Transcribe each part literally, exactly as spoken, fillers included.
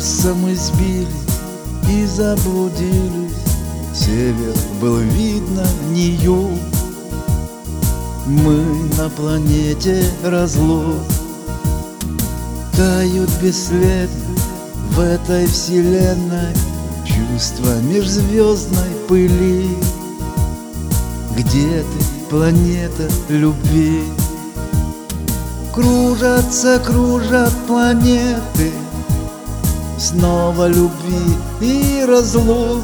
Курса мы сбились и заблудились. Север был видно, не юг. Мы на планете разлук. Тают бесследно в этой вселенной чувства межзвездной пыли. Где ты, планета любви? Кружатся, кружат планеты, снова любви и разлук.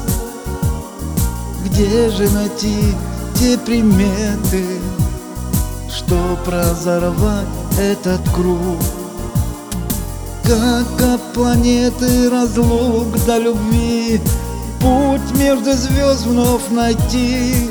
Где же найти те приметы, что разорвать этот круг? Как от планеты разлук до любви путь между звезд вновь найти,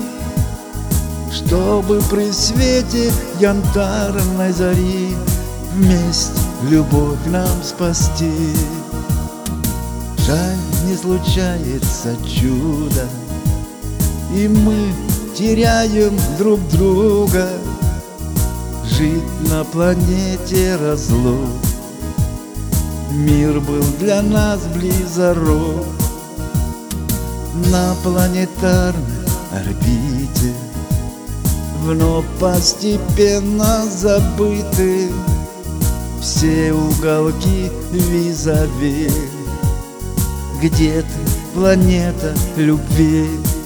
чтобы при свете янтарной зари вместе любовь нам спасти. Жаль, не случается чудо, и мы теряем друг друга. Жить на планете разлук, мир был для нас близорук. На планетарной орбите вновь постепенно забыты все уголки визави. Где ты, планета любви?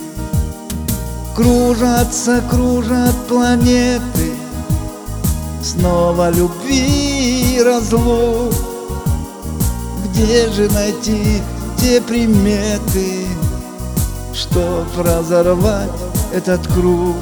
Кружатся, кружат планеты, снова любви и разлук. Где же найти те приметы, чтоб разорвать этот круг?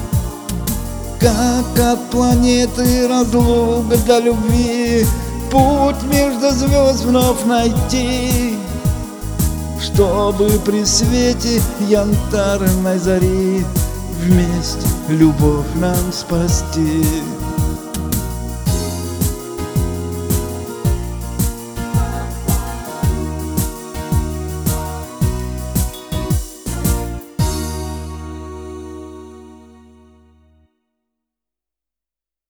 Как от планеты разлук до любви путь между звезд вновь найти, чтобы при свете янтарной зари вместе любовь нам спасти.